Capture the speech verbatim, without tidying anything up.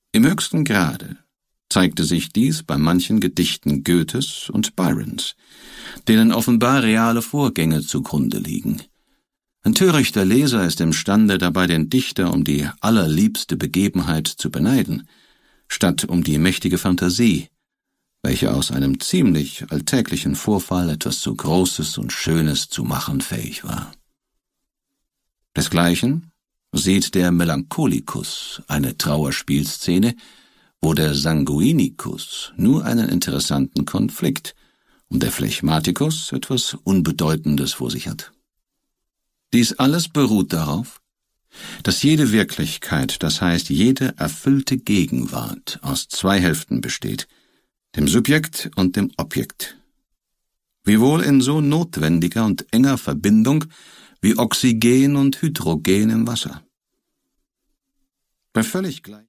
Im höchsten Grade zeigte sich dies bei manchen Gedichten Goethes und Byrons, denen offenbar reale Vorgänge zugrunde liegen. Ein törichter Leser ist imstande, dabei den Dichter um die allerliebste Begebenheit zu beneiden, statt um die mächtige Fantasie, welche aus einem ziemlich alltäglichen Vorfall etwas so Großes und Schönes zu machen fähig war. Desgleichen sieht der Melancholicus eine Trauerspielszene, wo der Sanguinicus nur einen interessanten Konflikt und der Phlegmaticus etwas Unbedeutendes vor sich hat. Dies alles beruht darauf, dass jede Wirklichkeit, das heißt jede erfüllte Gegenwart, aus zwei Hälften besteht, dem Subjekt und dem Objekt, wiewohl in so notwendiger und enger Verbindung wie Oxygen und Hydrogen im Wasser. Bei völlig gleich